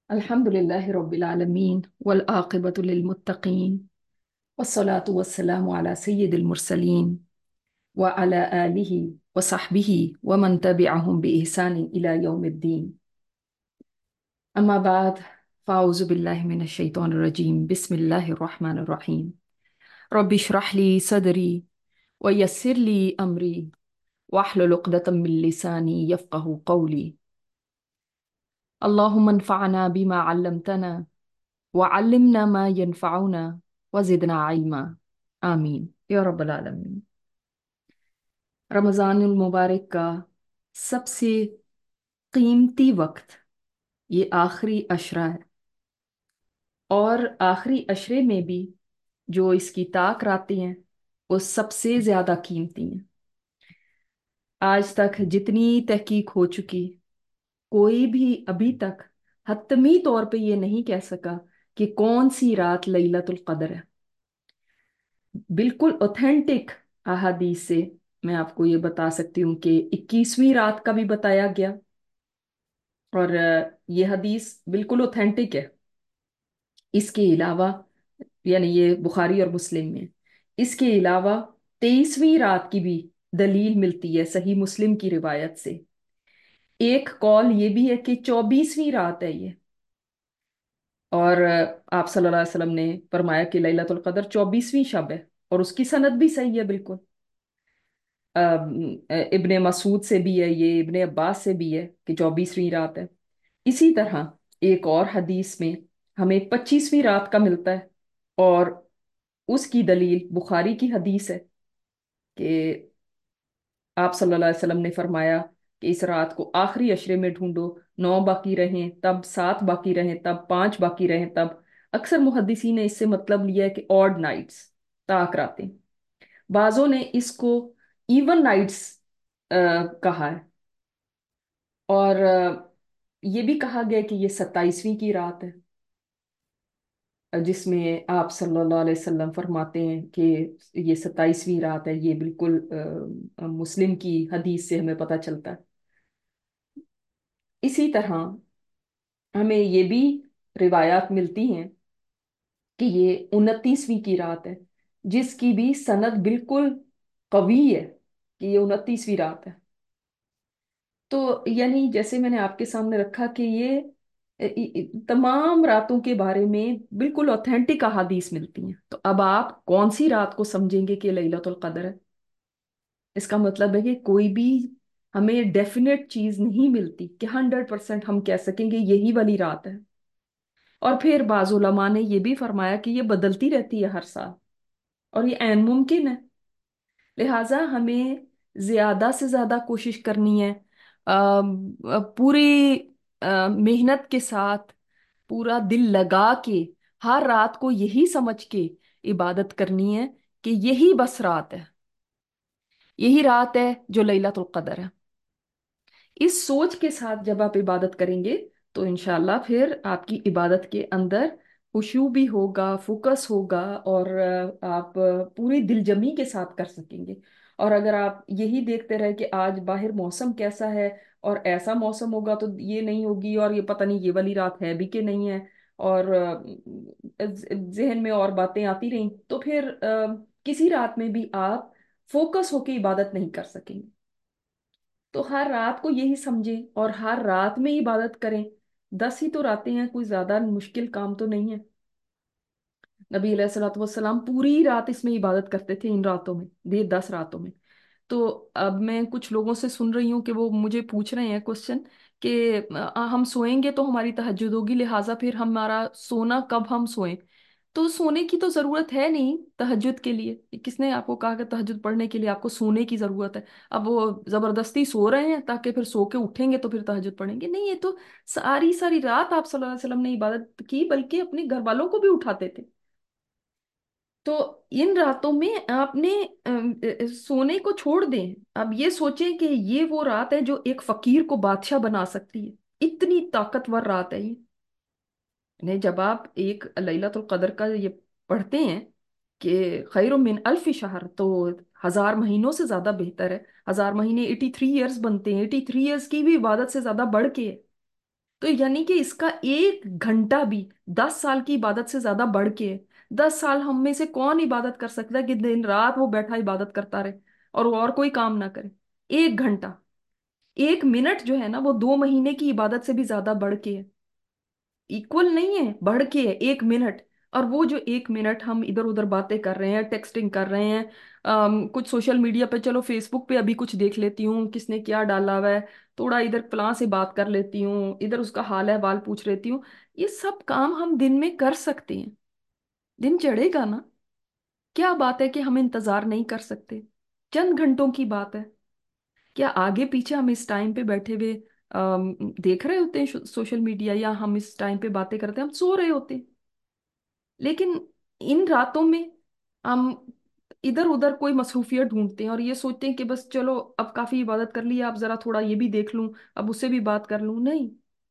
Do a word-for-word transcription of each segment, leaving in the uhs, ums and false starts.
الحمد لله رب العالمين والعاقبة للمتقين والصلاة والسلام على سيد المرسلين وعلى آله وصحبه ومن تبعهم بإحسان إلى يوم الدين. أما بعد، فأعوذ بالله من الشيطان الرجيم. بسم الله الرحمن الرحيم. رب اشرح لي صدري ويسر لي أمري واحلل عقدة من لساني يفقه قولي. اللهم انفعنا بما علمتنا وعلمنا ما ينفعنا وزدنا علما. آمین یا رب العالمین۔ رمضان المبارک کا سب سے قیمتی وقت یہ آخری عشرہ ہے، اور آخری عشرے میں بھی جو اس کی طاق راتیں ہیں وہ سب سے زیادہ قیمتی ہیں۔ آج تک جتنی تحقیق ہو چکی، کوئی بھی ابھی تک حتمی طور پہ یہ نہیں کہہ سکا کہ کون سی رات لیلۃ القدر ہے۔ بالکل اوتھینٹک احادیث سے میں آپ کو یہ بتا سکتی ہوں کہ اکیسویں رات کا بھی بتایا گیا، اور یہ حدیث بالکل اوتھینٹک ہے۔ اس کے علاوہ یعنی یہ بخاری اور مسلم میں، اس کے علاوہ تیئیسویں رات کی بھی دلیل ملتی ہے صحیح مسلم کی روایت سے۔ ایک قول یہ بھی ہے کہ چوبیسویں رات ہے یہ، اور آپ صلی اللہ علیہ وسلم نے فرمایا کہ لیلۃ القدر چوبیسویں شب ہے، اور اس کی سند بھی صحیح ہے بالکل۔ ابن مسعود سے بھی ہے یہ، ابن عباس سے بھی ہے کہ چوبیسویں رات ہے۔ اسی طرح ایک اور حدیث میں ہمیں پچیسویں رات کا ملتا ہے، اور اس کی دلیل بخاری کی حدیث ہے کہ آپ صلی اللہ علیہ وسلم نے فرمایا کہ اس رات کو آخری عشرے میں ڈھونڈو، نو باقی رہیں تب، سات باقی رہیں تب، پانچ باقی رہیں تب۔ اکثر محدثین نے اس سے مطلب لیا ہے کہ آڈ نائٹس، طاق راتیں۔ بعضوں نے اس کو ایون نائٹس کہا ہے، اور یہ بھی کہا گیا کہ یہ ستائیسویں کی رات ہے، جس میں آپ صلی اللہ علیہ وسلم فرماتے ہیں کہ یہ ستائیسویں رات ہے۔ یہ بالکل مسلم کی حدیث سے ہمیں پتہ چلتا ہے۔ اسی طرح ہمیں یہ بھی روایات ملتی ہیں کہ یہ انتیسویں کی رات ہے، جس کی بھی سند بالکل قوی ہے کہ یہ انتیسویں رات ہے۔ تو یعنی جیسے میں نے آپ کے سامنے رکھا کہ یہ تمام راتوں کے بارے میں بالکل اوتھینٹک احادیث ملتی ہیں، تو اب آپ کون سی رات کو سمجھیں گے کہ لیلۃ القدر ہے؟ اس کا مطلب ہے کہ کوئی بھی ہمیں ڈیفینیٹ چیز نہیں ملتی کہ ہنڈریڈ پرسینٹ ہم کہہ سکیں گے یہی والی رات ہے۔ اور پھر بعض علماء نے یہ بھی فرمایا کہ یہ بدلتی رہتی ہے ہر سال، اور یہ عین ممکن ہے۔ لہٰذا ہمیں زیادہ سے زیادہ کوشش کرنی ہے، آم، پوری آ، محنت کے ساتھ، پورا دل لگا کے، ہر رات کو یہی سمجھ کے عبادت کرنی ہے کہ یہی بس رات ہے، یہی رات ہے جو لیلۃ القدر ہے۔ اس سوچ کے ساتھ جب آپ عبادت کریں گے تو انشاءاللہ پھر آپ کی عبادت کے اندر خشوع بھی ہوگا، فوکس ہوگا، اور آ، آپ پوری دل جمی کے ساتھ کر سکیں گے۔ اور اگر آپ یہی دیکھتے رہے کہ آج باہر موسم کیسا ہے اور ایسا موسم ہوگا تو یہ نہیں ہوگی، اور یہ پتہ نہیں یہ والی رات ہے بھی کہ نہیں ہے، اور آ، ذہن میں اور باتیں آتی رہیں، تو پھر آ، کسی رات میں بھی آپ فوکس ہو کے عبادت نہیں کر سکیں گے۔ تو ہر رات کو یہی سمجھیں اور ہر رات میں عبادت کریں۔ دس ہی تو راتیں ہیں، کوئی زیادہ مشکل کام تو نہیں ہے۔ نبی علیہ الصلوۃ والسلام پوری رات اس میں عبادت کرتے تھے، ان راتوں میں، یہ دس راتوں میں۔ تو اب میں کچھ لوگوں سے سن رہی ہوں کہ وہ مجھے پوچھ رہے ہیں کوشچن کہ آ، ہم سوئیں گے تو ہماری تہجد ہوگی، لہٰذا پھر ہمارا سونا کب ہم سوئیں؟ تو سونے کی تو ضرورت ہے نہیں تہجد کے لیے، کس نے آپ کو کہا کہ تہجد پڑھنے کے لیے آپ کو سونے کی ضرورت ہے؟ اب وہ زبردستی سو رہے ہیں تاکہ پھر سو کے اٹھیں گے تو پھر تہجد پڑھیں گے؟ نہیں، یہ تو ساری ساری رات آپ صلی اللہ علیہ وسلم نے عبادت کی، بلکہ اپنے گھر والوں کو بھی اٹھاتے تھے۔ تو ان راتوں میں آپ نے ام، ا- سونے کو چھوڑ دیں۔ اب یہ سوچیں کہ یہ وہ رات ہے جو ایک فقیر کو بادشاہ بنا سکتی ہے، اتنی طاقتور رات ہے یہ۔ یعنی جب آپ ایک لیلۃ القدر کا یہ پڑھتے ہیں کہ خیر من الف شہر، تو ہزار مہینوں سے زیادہ بہتر ہے۔ ہزار مہینے ایٹی تھری ایئرس بنتے ہیں، ایٹی تھری ایئرس کی بھی عبادت سے زیادہ بڑھ کے ہے۔ تو یعنی کہ اس کا ایک گھنٹہ بھی دس سال کی عبادت سے زیادہ بڑھ کے ہے۔ دس سال ہم میں سے کون عبادت کر سکتا ہے کہ دن رات وہ بیٹھا عبادت کرتا رہے اور وہ اور کوئی کام نہ کرے؟ ایک گھنٹہ، ایک منٹ جو ہے نا وہ دو مہینے کی عبادت سے بھی زیادہ بڑھ کے ہے، ایکول نہیں ہے، بڑھ کے ہے ایک منٹ۔ اور وہ جو ایک منٹ ہم ادھر ادھر باتیں کر رہے ہیں، ٹیکسٹنگ کر رہے ہیں، آم، کچھ سوشل میڈیا پہ، چلو فیس بک پہ ابھی کچھ دیکھ لیتی ہوں کس نے کیا ڈالا ہوا ہے، تھوڑا ادھر فلاں سے بات کر لیتی ہوں، ادھر اس کا حال احوال پوچھ لیتی ہوں، یہ سب کام ہم دن میں کر سکتے ہیں۔ دن چڑھے گا نا، کیا بات ہے کہ ہم انتظار نہیں کر سکتے؟ چند گھنٹوں کی بات ہے، کیا آگے پیچھے ہم اس ٹائم پہ بیٹھے ہوئے آم، دیکھ رہے ہوتے ہیں سوشل میڈیا، یا ہم اس ٹائم پہ باتیں کرتے ہیں ہم سو رہے ہوتے ہیں؟ لیکن ان راتوں میں ہم ادھر ادھر کوئی مصروفیت ڈھونڈتے ہیں اور یہ سوچتے ہیں کہ بس چلو اب کافی عبادت کر لی، اب ذرا تھوڑا یہ بھی دیکھ لوں، اب اس سے بھی بات کر لوں۔ نہیں،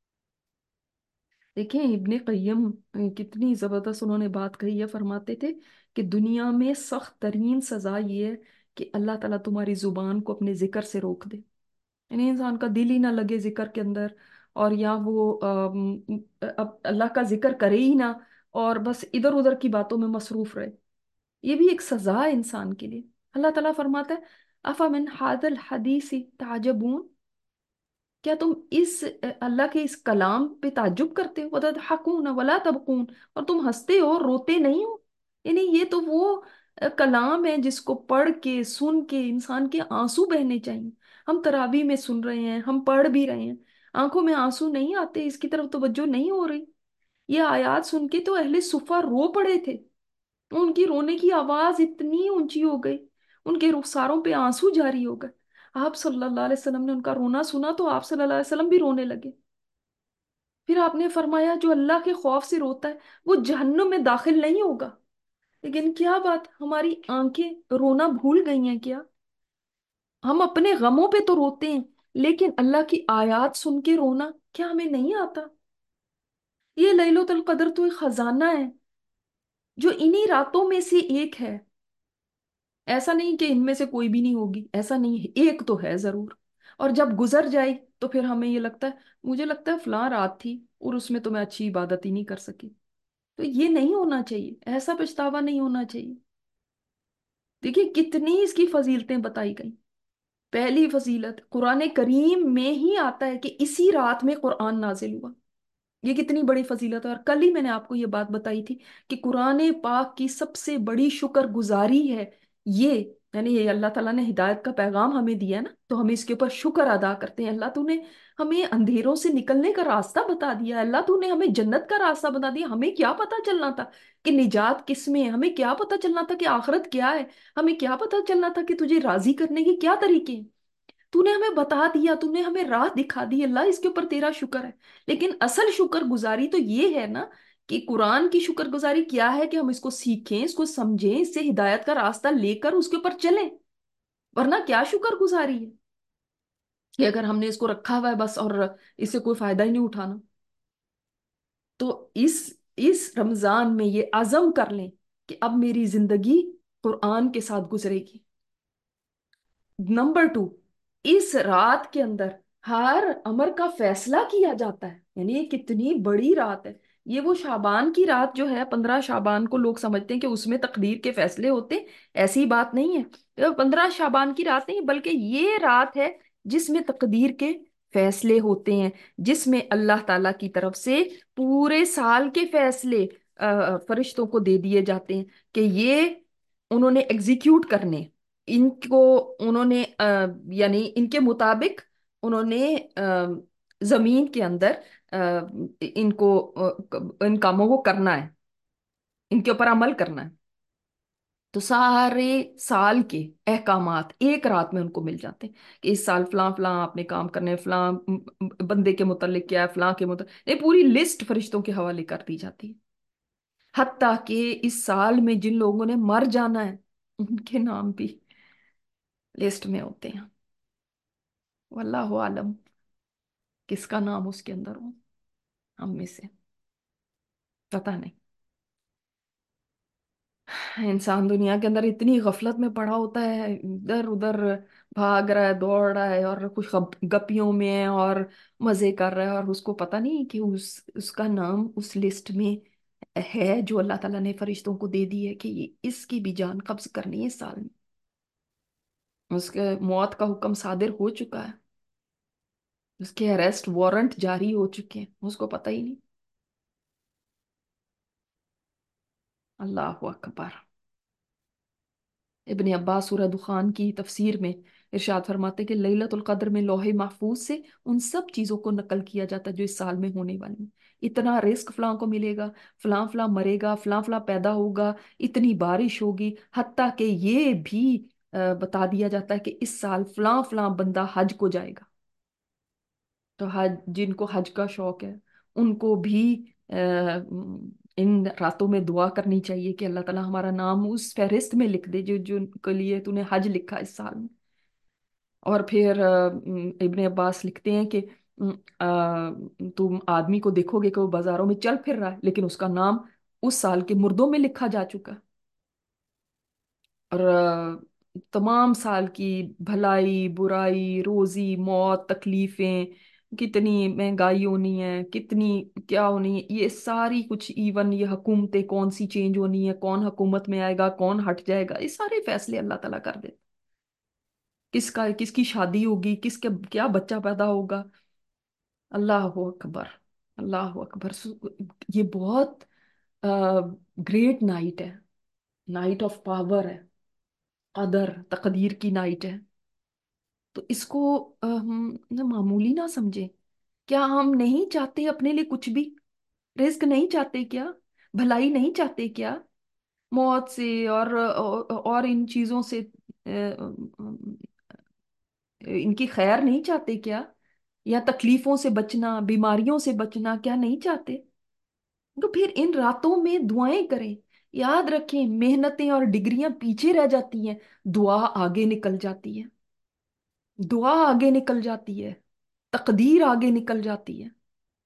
دیکھیں ابن قیم اہ، کتنی زبردست انہوں نے بات کہی ہے، فرماتے تھے کہ دنیا میں سخت ترین سزا یہ ہے کہ اللہ تعالیٰ تمہاری زبان کو اپنے ذکر سے روک دے، یعنی انسان کا دل ہی نہ لگے ذکر کے اندر، اور یا وہ آم، اب اللہ کا ذکر کرے ہی نہ، اور بس ادھر ادھر کی باتوں میں مصروف رہے۔ یہ بھی ایک سزا ہے انسان کے لیے۔ اللہ تعالیٰ فرماتا ہے افمن هذا الحدیث تعجبون، کیا تم اس اللہ کے اس کلام پہ تعجب کرتے ہو؟ وتضحکون ولا تبکون، اور تم ہنستے ہو اور روتے نہیں ہو؟ یعنی یہ تو وہ کلام ہے جس کو پڑھ کے سن کے انسان کے آنسو بہنے چاہیے۔ ہم تراویح میں سن رہے ہیں، ہم پڑھ بھی رہے ہیں، آنکھوں میں آنسو نہیں آتے، اس کی طرف توجہ نہیں ہو رہی؟ یہ آیات سن کے تو اہل صفہ رو پڑے تھے، ان کی رونے کی آواز اتنی اونچی ہو گئی، ان کے رخساروں پہ آنسو جاری ہو گئے۔ آپ صلی اللہ علیہ وسلم نے ان کا رونا سنا تو آپ صلی اللہ علیہ وسلم بھی رونے لگے۔ پھر آپ نے فرمایا جو اللہ کے خوف سے روتا ہے وہ جہنم میں داخل نہیں ہوگا۔ لیکن کیا بات، ہماری آنکھیں رونا بھول گئی ہیں کیا؟ ہم اپنے غموں پہ تو روتے ہیں، لیکن اللہ کی آیات سن کے رونا کیا ہمیں نہیں آتا؟ یہ لیلۃ القدر تو ایک خزانہ ہے جو انہی راتوں میں سے ایک ہے۔ ایسا نہیں کہ ان میں سے کوئی بھی نہیں ہوگی، ایسا نہیں ہے، ایک تو ہے ضرور۔ اور جب گزر جائے تو پھر ہمیں یہ لگتا ہے مجھے لگتا ہے فلاں رات تھی اور اس میں تو میں اچھی عبادت ہی نہیں کر سکی۔ تو یہ نہیں ہونا چاہیے، ایسا پچھتاوا نہیں ہونا چاہیے۔ دیکھیے کتنی اس کی فضیلتیں بتائی گئی۔ پہلی فضیلت، قرآن کریم میں ہی آتا ہے کہ اسی رات میں قرآن نازل ہوا، یہ کتنی بڑی فضیلت ہے۔ اور کل ہی میں نے آپ کو یہ بات بتائی تھی کہ قرآن پاک کی سب سے بڑی شکر گزاری ہے یہ، یعنی یہ اللہ تعالیٰ نے ہدایت کا پیغام ہمیں دیا نا، تو ہم اس کے اوپر شکر ادا کرتے ہیں۔ اللہ تو نے ہمیں اندھیروں سے نکلنے کا راستہ بتا دیا، اللہ تو نے ہمیں جنت کا راستہ بتا دیا۔ ہمیں کیا پتا چلنا تھا کہ نجات کس میں ہے؟ ہمیں کیا پتا چلنا تھا کہ آخرت کیا ہے؟ ہمیں کیا پتا چلنا تھا کہ تجھے راضی کرنے کے کیا طریقے ہیں؟ تو نے ہمیں بتا دیا، تو نے ہمیں راہ دکھا دی، اللہ اس کے اوپر تیرا شکر ہے۔ لیکن اصل شکر گزاری تو یہ ہے نا کہ قرآن کی شکر گزاری کیا ہے کہ ہم اس کو سیکھیں، اس کو سمجھیں، اس سے ہدایت کا راستہ لے کر اس کے اوپر چلیں، ورنہ کیا شکر گزاری ہے کہ اگر ہم نے اس کو رکھا ہوا ہے بس اور اس سے کوئی فائدہ ہی نہیں اٹھانا۔ تو اس اس رمضان میں یہ عزم کر لیں کہ اب میری زندگی قرآن کے ساتھ گزرے گی۔ نمبر ٹو، اس رات کے اندر ہر امر کا فیصلہ کیا جاتا ہے، یعنی یہ کتنی بڑی رات ہے۔ یہ وہ شعبان کی رات جو ہے، پندرہ شعبان کو لوگ سمجھتے ہیں کہ اس میں تقدیر کے فیصلے ہوتے ہیں، ایسی بات نہیں ہے۔ یہ پندرہ شعبان کی رات نہیں بلکہ یہ رات ہے جس میں تقدیر کے فیصلے ہوتے ہیں، جس میں اللہ تعالیٰ کی طرف سے پورے سال کے فیصلے آ، فرشتوں کو دے دیے جاتے ہیں کہ یہ انہوں نے ایگزیکیوٹ کرنے، ان کو انہوں نے آ، یعنی ان کے مطابق انہوں نے آ، زمین کے اندر آ، ان کو آ، ان کاموں کو کرنا ہے، ان کے اوپر عمل کرنا ہے۔ تو سارے سال کے احکامات ایک رات میں ان کو مل جاتے ہیں کہ اس سال فلاں فلاں آپ نے کام کرنے، فلاں بندے کے متعلق کیا ہے، فلاں کے متعلق، یہ پوری لسٹ فرشتوں کے حوالے کر دی جاتی ہے۔ حتیٰ کہ اس سال میں جن لوگوں نے مر جانا ہے ان کے نام بھی لسٹ میں ہوتے ہیں۔ واللہ عالم کس کا نام اس کے اندر ہو، ہم میں سے پتہ نہیں۔ इंसान दुनिया के अंदर इतनी गफलत में पड़ा होता है, इधर उधर भाग रहा है, दौड़ रहा है, और कुछ गप, गपियों में है और मजे कर रहा है, और उसको पता नहीं कि उस उसका नाम उस लिस्ट में है जो अल्लाह ताला ने फरिश्तों को दे दी है कि ये इसकी भी जान कब्ज करनी है इस साल में। उसके मौत का हुक्म सादिर हो चुका है, उसके अरेस्ट वारंट जारी हो चुके हैं, उसको पता ही नहीं। अल्लाह अकबर। इब्ने अब्बास सूरह दुखान की तफसीर में इरशाद फरमाते कि लैलतुल कद्र में लोहे महफूज से उन सब चीज़ों को नकल किया जाता है जो इस साल में होने वाली हैं। इतना रिस्क फलां को मिलेगा, फलां फलां मरेगा, फलां फलां पैदा होगा, इतनी बारिश होगी, हत्ता कि ये भी अ, बता दिया जाता है कि इस साल फलां फलां बंदा हज को जाएगा। तो हज, जिनको हज का शौक है उनको भी अ, इन रातों में दुआ करनी चाहिए कि अल्लाह ताला हमारा नाम उस फहरिस्त में लिख दे जो जो के लिए तूने हज लिखा इस साल में। और फिर अ, इब्ने अब्बास लिखते हैं कि अम, अ, तुम आदमी को देखोगे कि वो बाजारों में चल फिर रहा है, लेकिन उसका नाम उस साल के मुर्दों में लिखा जा चुका है। और अ, तमाम साल की भलाई बुराई, रोजी मौत, तकलीफें, कितनी महंगाई होनी है, कितनी क्या होनी है, ये सारी कुछ, इवन ये हुकूमतें कौन सी चेंज होनी है, कौन हुकूमत में आएगा, कौन हट जाएगा, ये सारे फैसले अल्लाह ताला कर दे। किसका किसकी शादी होगी, किसके क्या बच्चा पैदा होगा। अल्लाह अकबर। अल्लाह अकबर। सु- ये बहुत ग्रेट नाइट है, नाइट ऑफ पावर है, कदर तकदीर की नाइट है। तो इसको अ, हम न मामूली ना समझे। क्या हम नहीं चाहते अपने लिए कुछ भी? रिस्क नहीं चाहते क्या? भलाई नहीं चाहते क्या? मौत से और और, और इन चीजों से अ, अ, इनकी खैर नहीं चाहते क्या? या तकलीफों से बचना, बीमारियों से बचना क्या नहीं चाहते? तो फिर इन रातों में दुआएं करें। याद रखें, मेहनतें और डिग्रियां पीछे रह जाती हैं, दुआ आगे निकल जाती है। दुआ आगे निकल जाती है, तकदीर आगे निकल जाती है।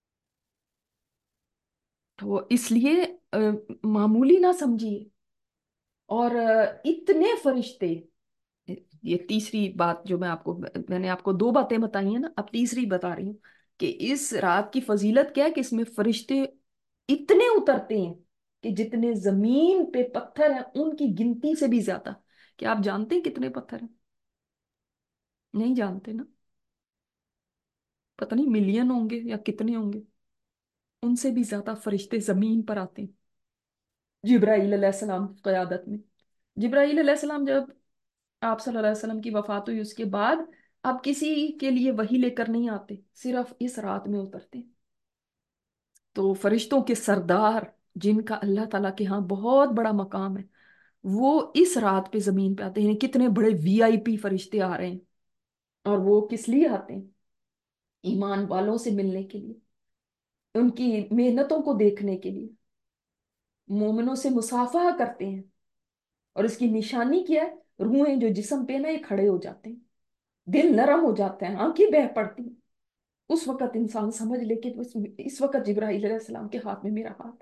तो इसलिए अ, मामूली ना समझिए। और अ, इतने फरिश्ते, ये तीसरी बात जो मैं आपको, मैंने आपको दो बातें बताई हैं ना, अब तीसरी बता रही हूँ कि इस रात की फजीलत क्या है कि इसमें फरिश्ते इतने उतरते हैं कि जितने जमीन पे पत्थर हैं उनकी गिनती से भी ज्यादा। क्या आप जानते हैं कितने पत्थर हैं? नहीं जानते ना। पता नहीं मिलियन होंगे या कितने होंगे। उनसे भी ज्यादा फरिश्ते जमीन पर आते हैं जिब्राईल अलैहिस्सलाम की क़यादत में। जिब्राईल अलैहिस्सलाम जब आप सल्लल्लाहु अलैहि वसल्लम की वफात हुई उसके बाद अब किसी के लिए वही लेकर नहीं आते, सिर्फ इस रात में उतरते हैं। तो फरिश्तों के सरदार, जिनका अल्लाह ताला के यहाँ बहुत बड़ा मकाम है, वो इस रात पे जमीन पे आते हैं। कितने बड़े वीआईपी फरिश्ते आ रहे हैं। और वो किस लिए आते हैं? ईमान वालों से मिलने के लिए, उनकी मेहनतों को देखने के लिए, मोमिनों से मुसाफा करते हैं। और इसकी निशानी क्या है? रूहें जो जिस्म पे ना ये खड़े हो जाते हैं, दिल नरम हो जाता है, आंखें बह पड़ती हैं। उस वक्त इंसान समझ ले कि उस, इस वक्त जिब्राईल अलैहिस्सलाम के हाथ में मेरा हाथ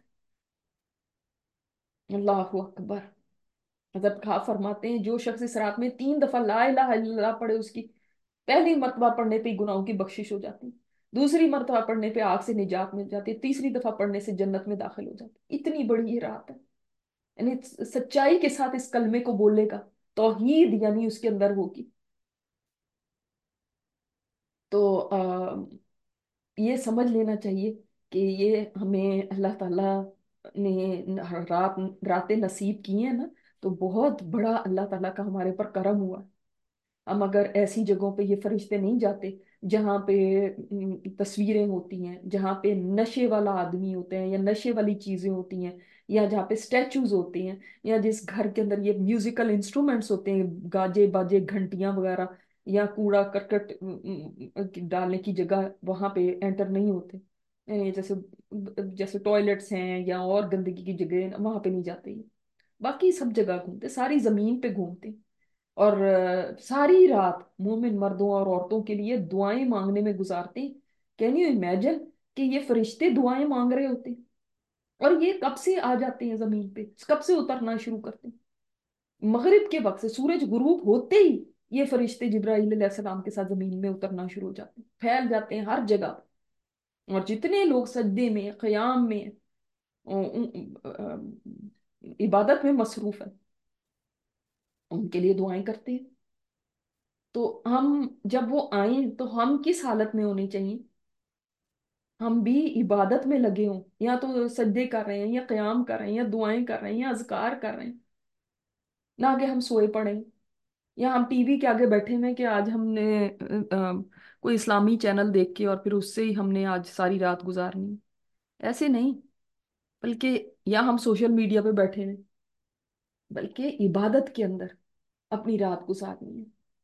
है। अल्लाह अकबर। हजरत खा फरमाते हैं जो शख्स इस रात में तीन दफा ला इलाहा इल्लल्लाह पढ़े, उसकी पहली मर्तबा पढ़ने पे ही गुनाहों की बख्शिश हो जाती है, दूसरी मर्तबा पढ़ने पे आग से निजात मिल जाती है, तीसरी दफा पढ़ने से जन्नत में दाखिल हो जाती है। इतनी बड़ी ये रात है। यानी सच्चाई के साथ इस कलमे को बोलेगा, तौहीद यानी उसके अंदर होगी, तो आ, ये समझ लेना चाहिए कि ये हमें अल्लाह ताला ने न- रात रातें नसीब की हैं ना, तो बहुत बड़ा अल्लाह ताला का हमारे ऊपर करम हुआ। हम अगर ऐसी जगहों पे, ये फरिश्ते नहीं जाते जहाँ पे अम, तस्वीरें होती हैं, जहाँ पे नशे वाला आदमी होते हैं या नशे वाली चीजें होती हैं, या जहाँ पे स्टैचूज होते हैं, या जिस घर के अंदर ये म्यूजिकल इंस्ट्रूमेंट्स होते हैं, गाजे बाजे घंटियां वगैरह, या कूड़ा करकट अम, अम, डालने की जगह, वहां पे एंटर नहीं होते। यानी जैसे जैसे टॉयलेट्स हैं या और गंदगी की जगह, वहां पे नहीं जाते ये। बाकी सब जगह घूमते, सारी जमीन पे घूमते। और अ, सारी रात मोमिन मर्दों और औरतों के लिए दुआएं मांगने में गुजारते हैं। कैन यू इमेजिन कि ये फरिश्ते दुआएं मांग रहे होते हैं? اور یہ کب سے آ جاتے ہیں زمین پہ، کب سے اترنا شروع کرتے ہیں؟ مغرب کے وقت سے، سورج غروب ہوتے ہی یہ فرشتے جبرائیل علیہ السلام کے ساتھ زمین میں اترنا شروع ہو جاتے ہیں، پھیل جاتے ہیں ہر جگہ۔ اور جتنے لوگ سجدے میں، قیام میں، عبادت میں مصروف ہیں، ان کے لیے دعائیں کرتے ہیں۔ تو ہم جب وہ آئیں تو ہم کس حالت میں ہونے چاہیے؟ ہم بھی عبادت میں لگے ہوں، یا تو سجدے کر رہے ہیں، یا قیام کر رہے ہیں، یا دعائیں کر رہے ہیں، یا اذکار کر رہے ہیں، نہ کہ ہم سوئے پڑے ہیں، یا ہم ٹی وی کے آگے بیٹھے ہوئے ہیں کہ آج ہم نے آ، آ، کوئی اسلامی چینل دیکھ کے اور پھر اس سے ہی ہم نے آج ساری رات گزارنی ہے۔ ایسے نہیں، بلکہ یا ہم سوشل میڈیا پہ بیٹھے ہیں، بلکہ عبادت کے اندر اپنی رات گزارنی ہے۔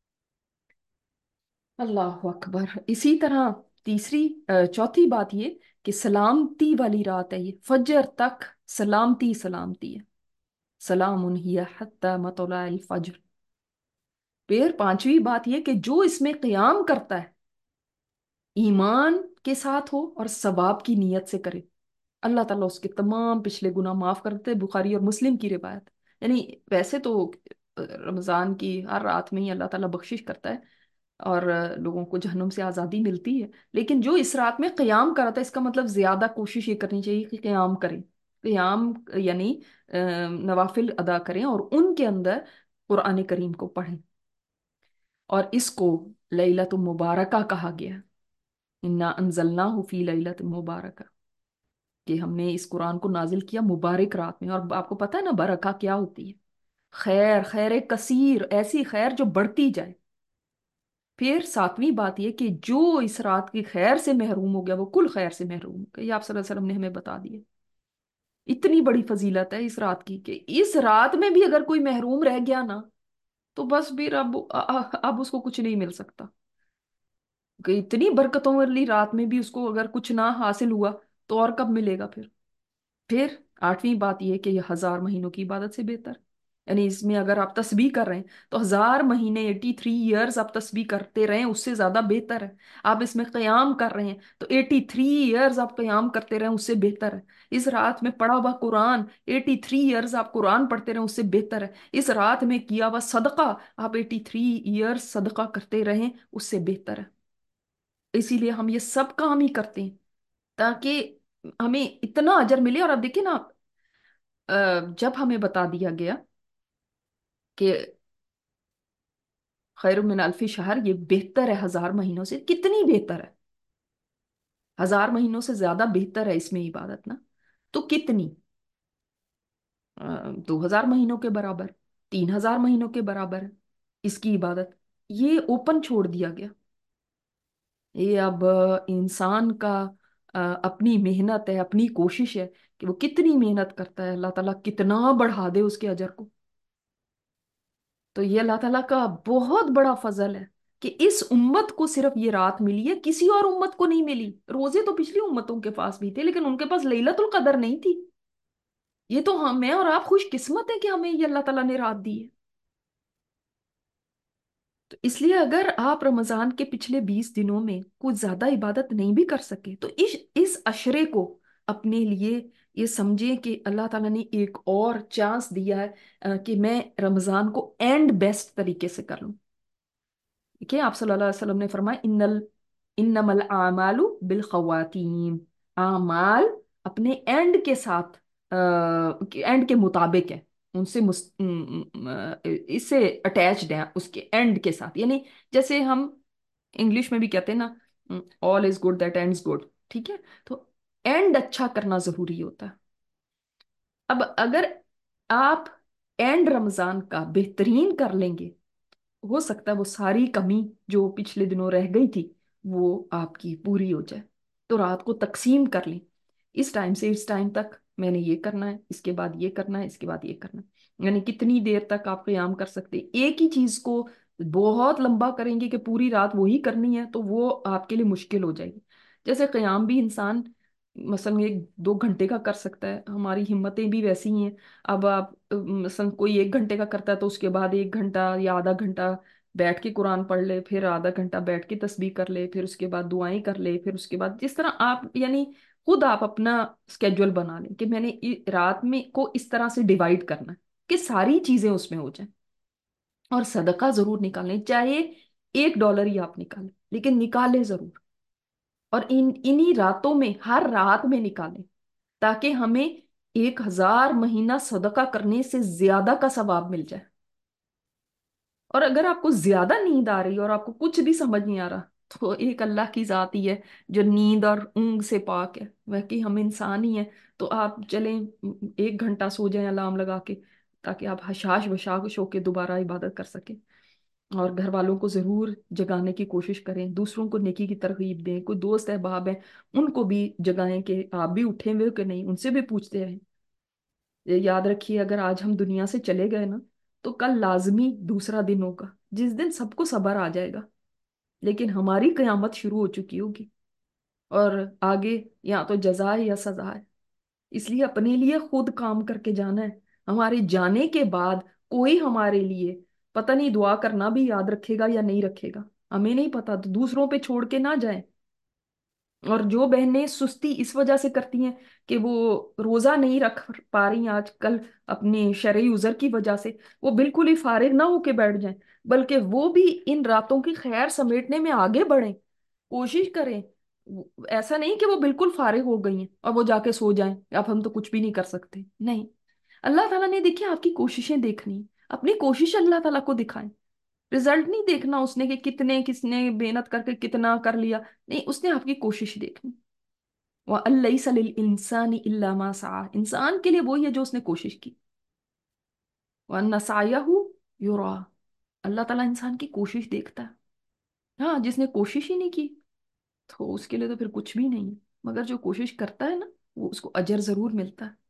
اللہ اکبر۔ اسی طرح تیسری آ، چوتھی بات یہ کہ سلامتی والی رات ہے یہ، فجر تک سلامتی سلامتی ہے، سلام ہی حتی مطلع الفجر۔ پھر پانچویں بات یہ کہ جو اس میں قیام کرتا ہے ایمان کے ساتھ ہو اور ثواب کی نیت سے کرے، اللہ تعالیٰ اس کے تمام پچھلے گناہ معاف کر دیتے ہیں۔ بخاری اور مسلم کی روایت، یعنی ویسے تو رمضان کی ہر رات میں ہی اللہ تعالیٰ بخشش کرتا ہے اور لوگوں کو جہنم سے آزادی ملتی ہے، لیکن جو اس رات میں قیام کرتا ہے اس کا مطلب زیادہ کوشش یہ کرنی چاہیے کہ قیام کریں، قیام یعنی آ، نوافل ادا کریں اور ان کے اندر قرآن کریم کو پڑھیں۔ اور اس کو لیلۃ مبارکہ کہا گیا، انا انزلناہ فی لیلۃ مبارکہ، کہ ہم نے اس قرآن کو نازل کیا مبارک رات میں۔ اور آپ کو پتہ ہے نا برکہ کیا ہوتی ہے؟ خیر، خیر کثیر، ایسی خیر جو بڑھتی جائے۔ پھر ساتویں بات یہ کہ جو اس رات کی خیر سے محروم ہو گیا وہ کل خیر سے محروم ہو گیا، یہ آپ صلی اللہ علیہ وسلم نے ہمیں بتا دیا۔ اتنی بڑی فضیلت ہے اس رات کی کہ اس رات میں بھی اگر کوئی محروم رہ گیا نا تو بس پھر اب اب اس کو کچھ نہیں مل سکتا، کہ اتنی برکتوں والی رات میں بھی اس کو اگر کچھ نہ حاصل ہوا تو اور کب ملے گا پھر؟ پھر آٹھویں بات یہ کہ یہ ہزار مہینوں کی عبادت سے بہتر، یعنی اس میں اگر آپ تسبیح کر رہے ہیں تو ہزار مہینے، ایٹی تھری ایئرز آپ تسبیح کرتے رہیں، اس سے زیادہ بہتر ہے۔ آپ اس میں قیام کر رہے ہیں تو ایٹی تھری ایئرز آپ قیام کرتے رہیں، اس سے بہتر ہے۔ اس رات میں پڑھا ہوا قرآن ایٹی تھری ایئرز آپ قرآن پڑھتے رہیں، اس سے بہتر ہے۔ اس رات میں کیا ہوا صدقہ آپ ایٹی تھری ایئرز صدقہ کرتے رہیں، اس سے بہتر ہے۔ اسی لیے ہم یہ سب کام ہی کرتے ہیں تاکہ ہمیں اتنا اجر ملے۔ اور اب دیکھیں نا، جب ہمیں بتا دیا گیا کہ خیر من الف شہر یہ بہتر ہے ہزار مہینوں سے، کتنی بہتر ہے؟ ہزار مہینوں سے زیادہ بہتر ہے اس میں عبادت نا، تو کتنی؟ دو ہزار مہینوں کے برابر، تین ہزار مہینوں کے برابر ہے اس کی عبادت۔ یہ اوپن چھوڑ دیا گیا، یہ اب انسان کا اپنی محنت ہے، اپنی کوشش ہے کہ وہ کتنی محنت کرتا ہے، اللہ تعالیٰ کتنا بڑھا دے اس کے اجر کو۔ تو یہ اللہ تعالیٰ کا بہت بڑا فضل ہے کہ اس امت کو صرف یہ رات ملی ہے، کسی اور امت کو نہیں ملی۔ روزے تو پچھلی امتوں کے پاس بھی تھے لیکن ان کے پاس لیلت القدر نہیں تھی۔ یہ تو ہم میں اور آپ خوش قسمت ہیں کہ ہمیں یہ اللہ تعالیٰ نے رات دی ہے۔ تو اس لیے اگر آپ رمضان کے پچھلے بیس دنوں میں کچھ زیادہ عبادت نہیں بھی کر سکے تو اس اس عشرے کو اپنے لیے یہ سمجھیں کہ اللہ تعالیٰ نے ایک اور چانس دیا ہے کہ میں رمضان کو اینڈ بیسٹ طریقے سے کر لوں۔ دیکھیں آپ صلی اللہ علیہ وسلم نے فرمایا ان ال انما الاعمال بالخواتیم، اعمال اپنے اینڈ کے ساتھ، اینڈ کے مطابق ہے، ان سے مس- م- م- اس سے اٹیچڈ ہیں اس کے اینڈ کے ساتھ، یعنی جیسے ہم انگلش میں بھی کہتے ہیں نا all is good that ends good, ٹھیک ہے؟ تو اینڈ اچھا کرنا ضروری ہوتا ہے۔ اب اگر آپ اینڈ رمضان کا بہترین کر لیں گے، ہو سکتا ہے وہ ساری کمی جو پچھلے دنوں رہ گئی تھی وہ آپ کی پوری ہو جائے۔ تو رات کو تقسیم کر لیں، اس ٹائم سے اس ٹائم تک میں نے یہ کرنا ہے، اس کے بعد یہ کرنا ہے، اس کے بعد یہ کرنا ہے، یعنی کتنی دیر تک آپ قیام کر سکتے ہیں۔ ایک ہی چیز کو بہت لمبا کریں گے کہ پوری رات وہی کرنی ہے تو وہ آپ کے لیے مشکل ہو جائے گی۔ جیسے قیام بھی انسان مثلا ایک دو گھنٹے کا کر سکتا ہے، ہماری ہمتیں بھی ویسی ہی ہیں۔ اب آپ مثلا کوئی ایک گھنٹے کا کرتا ہے تو اس کے بعد ایک گھنٹہ یا آدھا گھنٹہ بیٹھ کے قرآن پڑھ لے، پھر آدھا گھنٹہ بیٹھ کے تسبیح کر لے، پھر اس کے بعد دعائیں کر لے، پھر اس کے بعد جس طرح آپ یعنی خود آپ اپنا اسکیجول بنا لیں کہ میں نے ای- رات میں کو اس طرح سے ڈیوائڈ کرنا ہے کہ ساری چیزیں اس میں ہو جائیں. اور صدقہ ضرور نکالیں، چاہے ایک ڈالر ہی آپ نکالیں لیکن نکالیں ضرور. اور ان انہی راتوں میں، ہر رات میں نکالیں، تاکہ ہمیں ایک ہزار مہینہ صدقہ کرنے سے زیادہ کا ثواب مل جائے. اور اگر آپ کو زیادہ نیند آ رہی ہے اور آپ کو کچھ بھی سمجھ نہیں آ رہا، تو ایک اللہ کی ذات ہی ہے جو نیند اور اونگ سے پاک ہے، وہ کہ ہم انسان ہی ہیں. تو آپ چلیں ایک گھنٹہ سو جائیں الارم لگا کے، تاکہ آپ حشاش بشاش ہو کے دوبارہ عبادت کر سکیں. اور گھر والوں کو ضرور جگانے کی کوشش کریں، دوسروں کو نیکی کی ترغیب دیں، کوئی دوست احباب ہیں ان کو بھی جگائیں کہ آپ بھی اٹھے ہوئے ہو کہ نہیں، ان سے بھی پوچھتے رہیں. یہ یاد رکھیے، اگر آج ہم دنیا سے چلے گئے نا، تو کل لازمی دوسرا دن ہوگا جس دن سب کو صبر آ جائے گا، لیکن ہماری قیامت شروع ہو چکی ہوگی. اور آگے یا تو جزا ہے یا سزا ہے. اس لیے اپنے لیے خود کام کر کے جانا ہے. ہمارے جانے کے بعد کوئی ہمارے لیے پتہ نہیں دعا کرنا بھی یاد رکھے گا یا نہیں رکھے گا، ہمیں نہیں پتا. تو دوسروں پہ چھوڑ کے نہ جائیں. اور جو بہنیں سستی اس وجہ سے کرتی ہیں کہ وہ روزہ نہیں رکھ پا رہی ہیں آج کل اپنے شرعی عذر کی وجہ سے، وہ بالکل ہی فارغ نہ ہو کے بیٹھ جائیں، بلکہ وہ بھی ان راتوں کی خیر سمیٹنے میں آگے بڑھیں، کوشش کریں. ایسا نہیں کہ وہ بالکل فارغ ہو گئی ہیں اور وہ جا کے سو جائیں اب ہم تو کچھ بھی نہیں کر سکتے. نہیں، اللہ تعالیٰ نے دیکھیں آپ کی کوششیں دیکھنی، اپنی کوشش اللہ تعالیٰ کو دکھائیں. رزلٹ نہیں دیکھنا اس نے کہ کتنے کس نے محنت کر کے کتنا کر لیا، نہیں، اس نے آپ کی کوشش دیکھنی. وَأَلَّيْسَ لِلْإِنسَانِ إِلَّا مَا سَعَى، انسان کے لیے وہی ہے جو اس نے کوشش کی. وَأَنَّ سَعْيَهُ يُرَى، اللہ تعالیٰ انسان کی کوشش دیکھتا ہے. ہاں، جس نے کوشش ہی نہیں کی تو اس کے لیے تو پھر کچھ بھی نہیں ہے، مگر جو کوشش کرتا ہے نا وہ اس کو اجر ضرور ملتا ہے.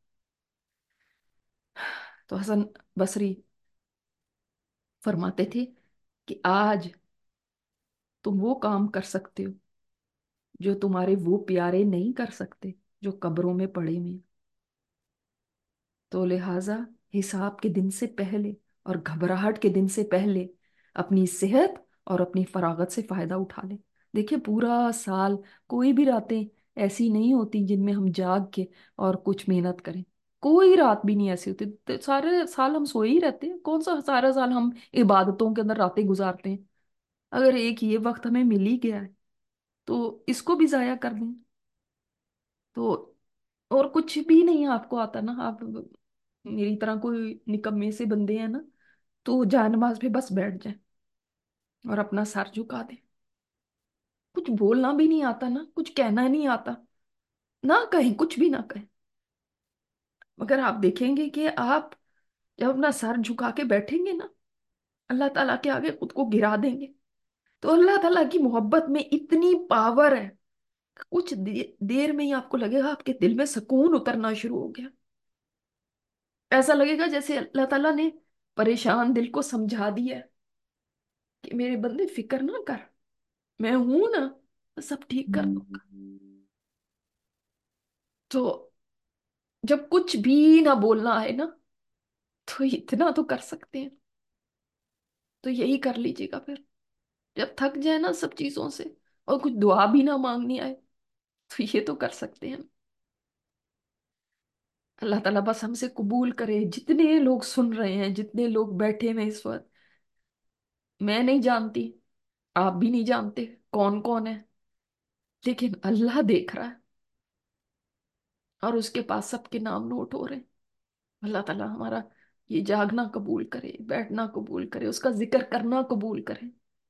تو حسن بصری فرماتے تھے کہ آج تم وہ کام کر سکتے ہو جو تمہارے وہ پیارے نہیں کر سکتے جو قبروں میں پڑے ہوئے ہیں. تو لہٰذا حساب کے دن سے پہلے اور گھبراہٹ کے دن سے پہلے اپنی صحت اور اپنی فراغت سے فائدہ اٹھا لیں. دیکھیں پورا سال کوئی بھی راتیں ایسی نہیں ہوتی جن میں ہم جاگ کے اور کچھ محنت کریں. کوئی رات بھی نہیں ایسی ہوتی، تو سارے سال ہم سوئے ہی رہتے ہیں. کون سا سارا سال ہم عبادتوں کے اندر راتیں گزارتے ہیں؟ اگر ایک یہ وقت ہمیں مل ہی گیا ہے تو اس کو بھی ضائع کر دیں تو. اور کچھ بھی نہیں آپ کو آتا نا، آپ میری طرح کوئی نکمے سے بندے ہیں نا، تو جائے نماز پہ بس بیٹھ جائیں اور اپنا سر جھکا دیں. کچھ بولنا بھی نہیں آتا نا، کچھ کہنا نہیں آتا، نہ کہیں، کچھ بھی نہ کہیں. مگر آپ دیکھیں گے کہ آپ جب اپنا سر جھکا کے بیٹھیں گے نا، اللہ تعالیٰ کے آگے خود کو گرا دیں گے، تو اللہ تعالیٰ کی محبت میں اتنی پاور ہے، کچھ دیر میں ہی آپ کو لگے گا آپ کے دل میں سکون اترنا شروع ہو گیا. ایسا لگے گا جیسے اللہ تعالیٰ نے پریشان دل کو سمجھا دیا ہے کہ میرے بندے فکر نہ کر، میں ہوں نا، میں سب ٹھیک کر دوں گا. تو جب کچھ بھی نہ بولنا ہے نا، تو اتنا تو کر سکتے ہیں، تو یہی کر لیجیے گا. پھر جب تھک جائے نا سب چیزوں سے اور کچھ دعا بھی نہ مانگنی آئے، تو یہ تو کر سکتے ہیں. اللہ تعالیٰ بس ہم سے قبول کرے. جتنے لوگ سن رہے ہیں، جتنے لوگ بیٹھے ہیں اس وقت، میں نہیں جانتی، آپ بھی نہیں جانتے کون کون ہے، لیکن اللہ دیکھ رہا ہے اور اس کے پاس سب کے نام نوٹ ہو رہے ہیں. اللہ تعالیٰ ہمارا یہ جاگنا قبول کرے، بیٹھنا قبول کرے، اس کا ذکر کرنا قبول کرے.